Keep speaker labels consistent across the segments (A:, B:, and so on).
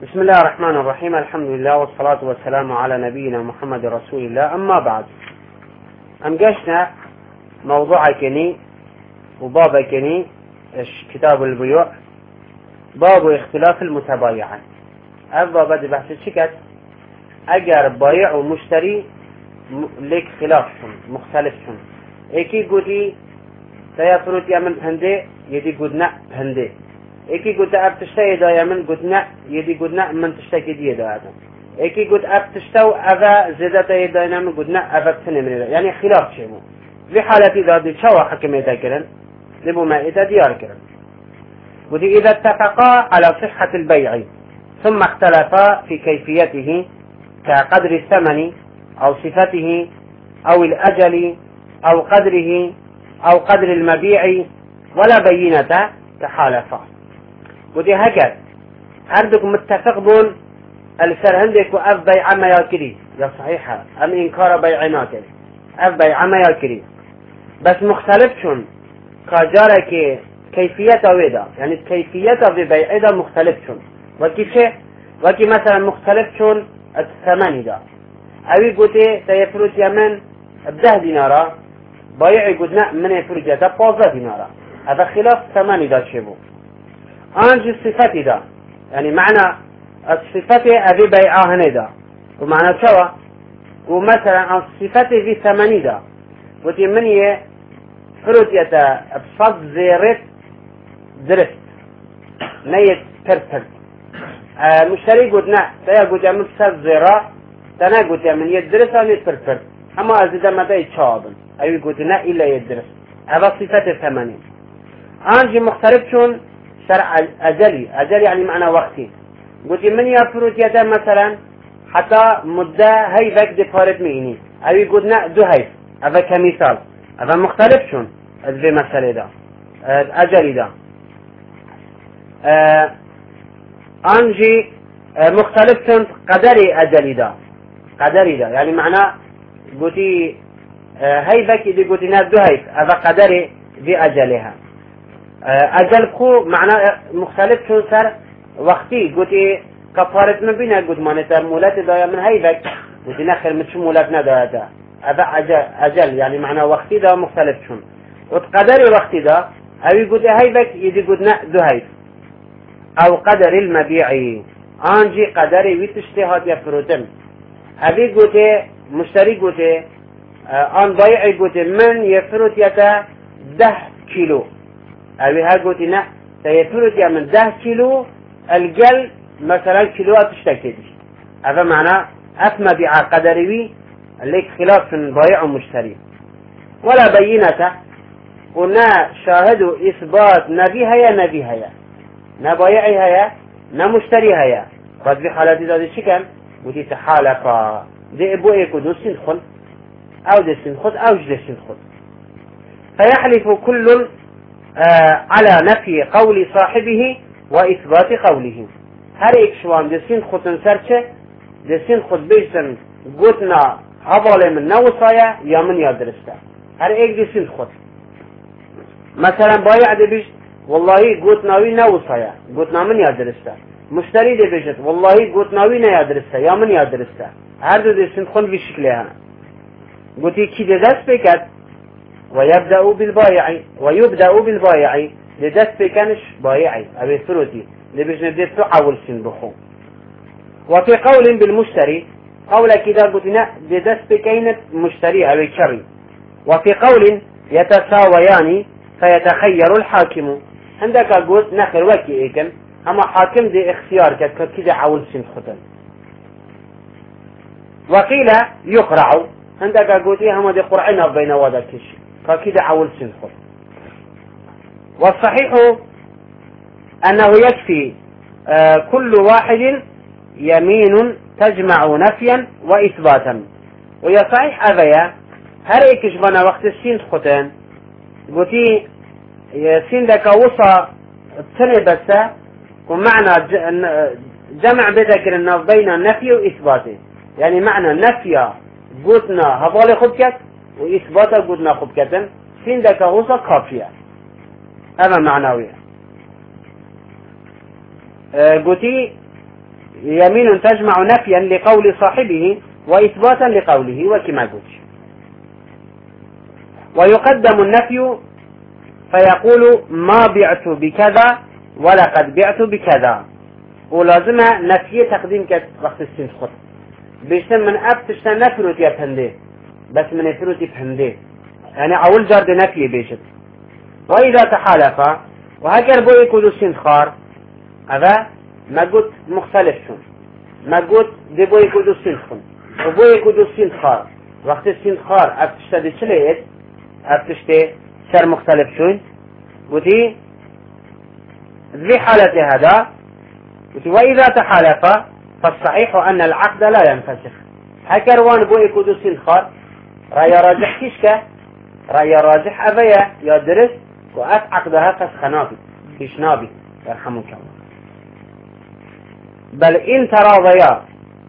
A: بسم الله الرحمن الرحيم. الحمد لله والصلاة والسلام على نبينا محمد رسول الله. أما بعد، أمجشنا موضوع كني وباب كني كتاب البيوع، باب اختلاف المتبايعين. أبا بدي بحث الشكت أجر بايع ومشتري لك خلافهم مختلفهم. إيكي قدي سيفرط يمن هندي يدي قدنا هندي. إيكي قد أب تشتهي دا يمن قدنا يدي قدنا من تشتكي دي دا هذا. إيكي قد أب تشتو أبا زيادة يدا يمن قدنا أبا تسني من هذا، يعني خلاف شيء. في حالة ذا دي شوا حكم يذكرن لبو ما إذا ديار كرن. ودي إذا اتفقا على صحة البيع ثم اختلفا في كيفيته كقدر الثمن أو صفته أو الأجل أو قدره أو قدر المبيع ولا بينة تحالفا. ودي هكذا عندك متفق بون السر عندك وأف بيع ما ياكري يا صحيحة أم إنكار بيع ناكري أف بيع ما ياكري، بس مختلف شون كجارك كيفية ويدا، يعني كيفية ببيع دا مختلف شون. وكيف شيء وكي مثلا مختلف شون الثمن دا، أوي قلت سيفرج يمن ب10 دينارا، بايع قلنا من يفرج دا 15 دينارا، هذا خلاف ثمن دا شبو. أنج الصفات دا، يعني معنى الصفات أبي بيعها هندا، ومعنى شوا ومثلا الصفات في ثمن دا، وتي من فرج يتا بصد زيرت درست نيت ترتب. مشتري قلنا سيا قلت من صد زيرا تنا قلت من يدرس أو يترتب، أما أزيد متى يتشابن أي قلتنا إلا يدرس. هذا صفات الثمانين. أنجي مختلف شون شرع أجلي يعني معنى وقتي. قلت من يفرج يدا مثلا حتى مدة هاي ذاك دفارت ميني أي قلنا دو هاي، هذا كمثال. هذا مختلف شون ذي مسألة دا أجلي دا. أنجي مختلف شون قدري أجلي دا، قدري دا يعني معنى قلتي هاي ذاك إذا قلتنا دو هاي، هذا قدري ذي أجلها. أجلكو معنى مختلف شون سر وقتي. قلتي كفارت من بينا قلت مانتا مولات دا من هاي ذاك قلتي نخل مش مولاتنا دا هذا أجل يعني معنى وقتي دا مختلف شون. وقدري وقتي دا أبي قلت هاي ذاك إذا قلتنا دو هاي أو قدر المبيع أنجي قدري ويتشتهات يفرودن. أبي قلت مشتري قلت أن ضيعي قلت من يفرد يتا 10 كيلو، أبي ها قلت نا سيفرد يا من 10 كيلو الجل مثلا كيلوات تشتكي. هذا معنى أثم بيع قدري لك خلاف ضيع ومشتري. ولا بينة قلنا شاهدوا إثبات نبيها يا نبيها يا نبايعها يا نمشتريها يا. قد في حالات ذات الشكل ودي تحالفا دي ابو ايكو دو سنخل او دي سنخل او جدي سنخل، فيحلف كل على نفي قول صاحبه واثبات قوله. هر ايك شوان دي سنخل تنسرچه دي سنخل بيشتن قوتنا هبالي من نوصايا يا من يادرستا. هر ايك دي سنخل مثلا بايع دي بيشت والله قوتناوي نوصايا قوتنا من يادرستا. مشتري دي بيجت والله قوتناوي نا يادرستا يا من يادرستا. هر دو دي سنخل بشكلها. قوتي كي دي دست بكت ويبدأ بالبايع لدست بكنش بايعي أبي ثلثي لبجن دي تعول سن بخو. وفي قول بالمشتري قول كده قوتنا دي دست بكينة مشتري أبي شري. وفي قول يتساويان فيتخير الحاكم. عندك قلت نخر وكي ايكن اما حاكم دي اختيار كده عول سن ختن. وقيل يقرع عندك قلت ايه هم دي قرعنا بين وذاك الشيء كده عول سن ختن. والصحيح انه يكفي كل واحد يمين تجمع نفيا واثباتا. ويا صحيح ابيا هريكش بنا وقت السين ختن قلتي سين دك وصى بسنة بس ومعنى جمع بذكر انه بين النفي واثباته، يعني معنى النفي قلتنا هبالي خبكت واثباته قلتنا خبكت سين دك وصى كافية. هذا معنوية. قلتي يمين تجمع نفيا لقول صاحبه وإثباتا لقوله وكما قلت. ويقدم النفي فيقول ما بعت بكذا ولقد بعت بكذا، ولازم نفي تقديم وقت السين خط بيشتم من تشتن نفروت يفهمده بس من يفروت يفهمده، يعني أول جرد نفي بيشت. وإذا تحالف وهكذا بو يكودو السين خار هذا ما قلت مختلف شون، ما قلت دي بو يكودو السين خن وبو يكودو السين خار، وقت السين خار أبتشتا دي شليت أبتشتي سر مختلف شون. ودي ذي حالة هذا. وإذا تحالف فالصحيح أن العقد لا ينفسخ. هكر وان بو يكودو السين خار رأي راجح كيشكا، رأي راجح أبيا يدرس وأف عقدها فسخ نابي كيش نابي يرحمك الله. بل إن تراضيا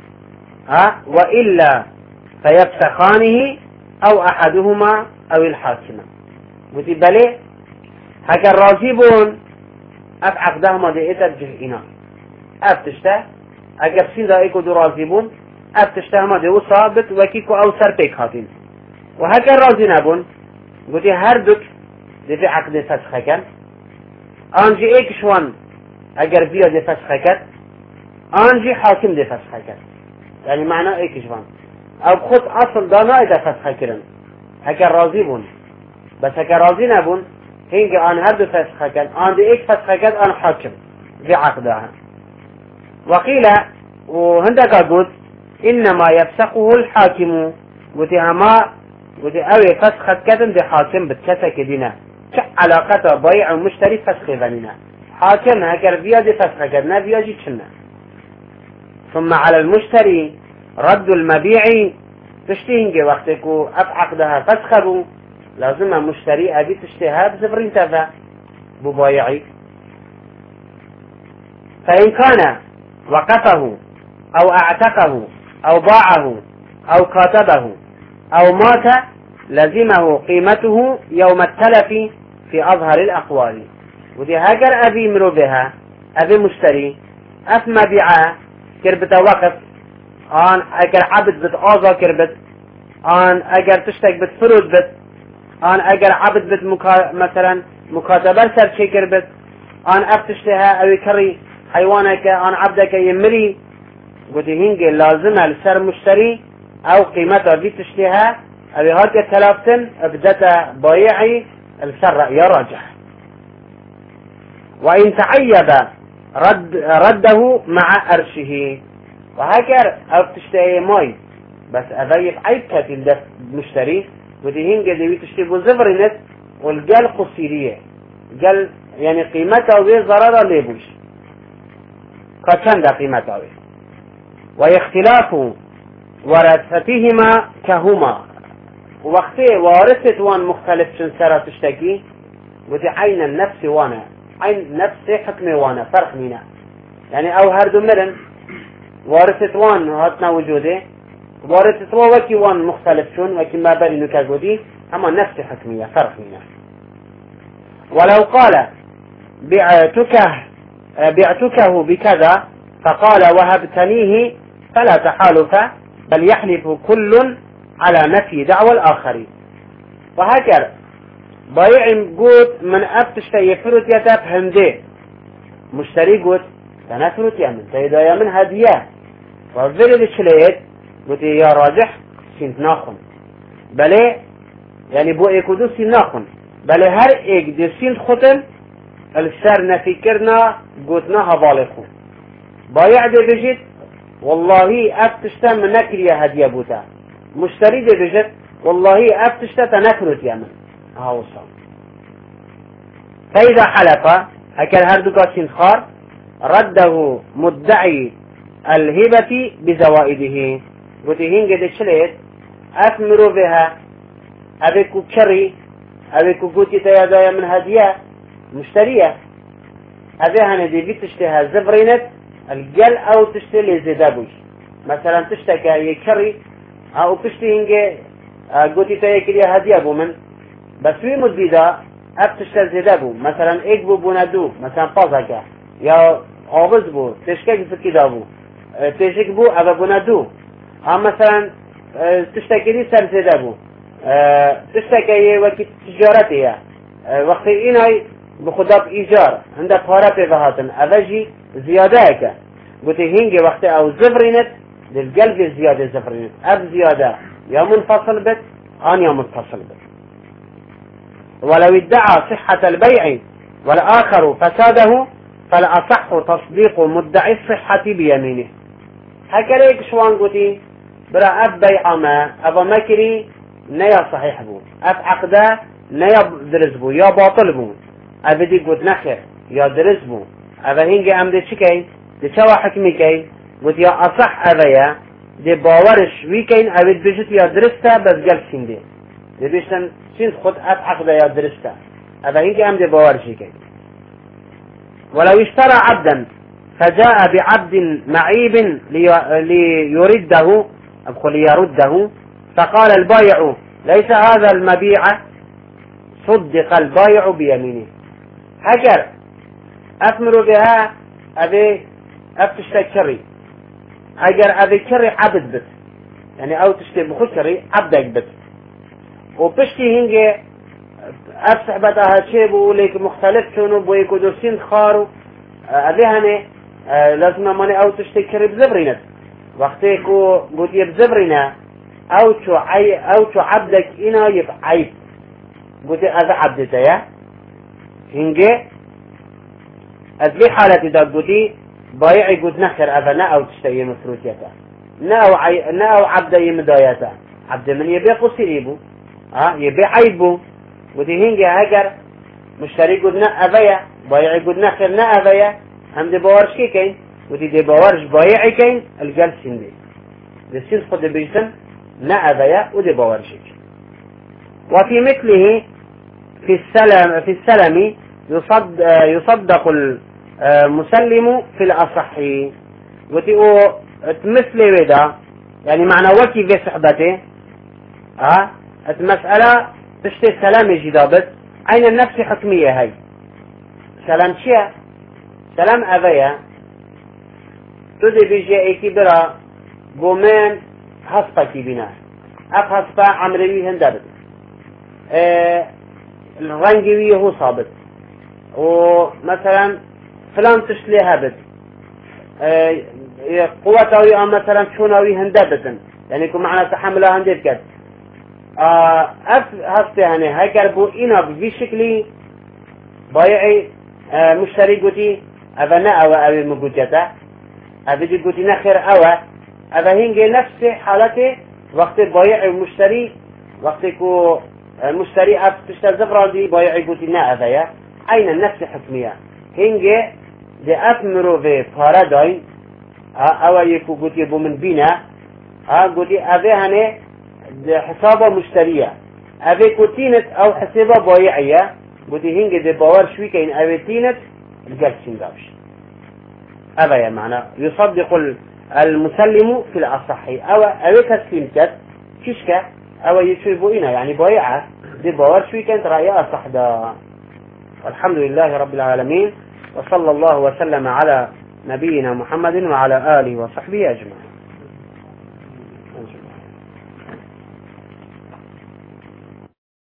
A: وإلا فيفسخانه أو أحدهما أو الحاكمة. وتي بلي هكا الراجبون أف عقدهما دي إترجه أف تشته أجر سين دائكو دو راجبون أف تشتهما دي وصابت وكيكو أو سربيك هاتين. وهكا الراجي نبون وتي هردك دي في عقد فسخكا أنجي إيك شوان أجر بيا دي فسخكا أنجي حاكم دي فسخكا، يعني معنى إيك شوان أو خط أصل دانا إذا فسخكرن هكا راجبون بس هكا راجي نبون هنجي أن هردو فسخكا أن دي إيك فسخكا أن حاكم في عقدها. وقيل وهندك قلت إنما يفسخه الحاكم وتهما وتأوي فسخ كتن دي حاكم بتكسك دينا كعلاقة بيع ومشتري فسخ ذنينا حاكم هكر بيادي فسخ كتنا بياجي تشنا. ثم على المشتري رد المبيع تشتهنجي وقتكو أفعقدها فسخبو لازم مشتري أبي تشتهها بزفرين تفا ببايعي. فإن كان وقفه أو أعتقه أو باعه أو كاتبه أو مات لزمه قيمته يوم التلف في أظهر الأقوال. ودي هاجر أبي مرو بها أبي مشتري أثم بيعه كربت وقف أن أجر عبد بتآذى كربت أن أجر تشتك بتفرد بت أن أجر عبد بت مثلا مكاتبة سر شي كربت أن أفتشتها أو كري حيوانك أن عبدك يمري. ودي هنجي لازمة لسر مشتري أو قيمتها بتشتها أو هاك تلافتن أبدت بايعي السر يراجع. وإن تعيب رده مع أرشه. وهكذا أو تشتهي ماي بس أضيف عيب كاتل ده مشتري. ودي هنجي دي بتشتهي بزفرنت والجال قصيرية قال يعني قيمتها وزي ضرارة ليبوش قد قيمته. واختلاف ورثتهما كهما وقت وارثة وان مختلف شنسرة تشتكي ودي عين النفس وانا عين نفس حكم وانا فرق منا، يعني او هردو مرن وارثة وان هاتنا وجوده وارثة وكي وان مختلف شن وكي ما بني نكاقودي اما نفس حكمية فرق منا. ولو قال بعتكه بكذا فقال وهبتنيه فلا تحالف بل يحلف كل على نفي دعوى الآخر. وهكذا بايع قوت من أبتشت يفرط يتفهم ده مشتري قوت تنفرط يمن تيدا يمن هدية وفر الشليت قوت يا راجح سنت ناخن بلي يعني بو ايكودو سنت ناخن بلي هر ايك دي سنت ختم السر نفكرنا قوتنا هبالخو بايع دي بجد والله أفتشتا من نكري هدية بوتا مشتري دي بجد والله أفتشتا تنكرت يمن هاو صام. فإذا حلف هكذا هردوكا سنخار رده مدعي الهبة بزوائده قوتي قد شليت أثمروا بها أبيكو كري أبيكو قوتي تيادايا من هدية مشترية أبيها ندي بتشتها زبرينت الجل أو تشتري زدابوش مثلا تشتكى يكري أو تشتهي قوتي تيكري هدية بومن بس في مدبيدا أبتشتر زدابو مثلا إيك بو بوندو مثلا بازاكا يا عوض بو تشكيك فكي دابو تيجيك بو أبا بنادو مثلا تشتكي سرزيدة بو تشتكي وكي تجارتها وقت إناي بخداب إيجار عندك هارة بهاتن أفجي زيادة قلت هنجي وقت أو زفرينت للقلب زيادة زفرينت أب زيادة يا منفصل بت يا متصل بت. ولو ادعى صحة البيع والآخر فساده فالأصح تصديق مدعي الصحة بيمينه. هكذا شوان قلتي برا أب بيع ما أبا مكري نيا صحيح بو أب عقده نيا درس بو يا باطل بو أبدي قلت نخير يا درس بو أبا هنجي أمدي شكي دي شوا حكمي كي قلت يا أصح أبايا دي باورش ويكين أبد بجت يا درستا بس قلت سندي دي بيشتن سند خد أب عقده يا درستا أبا هنجي أمدي باورش كي. ولو اشترى عبدا فجاء بعبد معيب ليرده فقال البائع ليس هذا المبيع صدق البائع بيمينه. هجر أثمر بها أبي أفتشتري هجر أبي كري عبد بس يعني أو تشتري بخش كري عبدك بس وبشتي هنجي أفسح بدها شيء بقولك مختلف شنو بويكو دوسين خارو أبي هني لازم ماني أو تشتكي بزبرينة وقتيكو قلت يبزبرينة أو شو عبدك إنا يبقى عيب قلت هذا عبدته يا هنجي أدلي حالتي دا قلتي بايعي قلت نخر أذا أو تشتري مفروتيته ناو عبد يمدايته عبد من يبيع قصيريبو يبيع عيبو قلتي هنجي هجر مشتري قلت أذايا بايعي قلت نخر أذايا هم دي باورش كي كين ودي دي باورش بايعي كين الجلسين دي السين خد بيسن نأذيا ودي باورش كين. وفي مثله في السلم يصدق المسلم في الأصح ودي مثل ودا يعني معنى وكي في صحبته المسألة تشتي سلام جدابت عين النفس حكمية هاي سلام شيء سلام أذيا تدي بيجي ايكي برا قومين هسبا كي بنا اف هسبا عمروي هندابت الرنجوي هو صابت ومثلا فلان تشلي هابت قوتاوي مثلا شوناوي هندابت يعني يكون معنا تحملها هنديت كد اف هسبا يعني هكربو انا بشكلي بايعي مشتري قوتي أبا أو أبي مجوجته أبي قوتي نخير أو أبا هنجي نفس حالته وقت بايع المشتري وقت كو المشتري تشتري زفران دي بايع قوتي نا أبايا أين النفس حكمية هنجي دي أثمرو في باراداين أو يكو قوتي بو من بينا قوتي أبي هني حسابه مشترية أبي كوتينت أو حسابه بايعية قوتي هنجي دي باور شوي كاين أبي تينت الجلسين داوش أبا معنى يصدق المسلم في الأصح أو تسليم كت كشكة أو يشربوا إنا يعني بايعة دي باور شوي كانت رأيها صح دا. والحمد لله رب العالمين وصلى الله وسلم على نبينا محمد وعلى آله وصحبه أجمعين.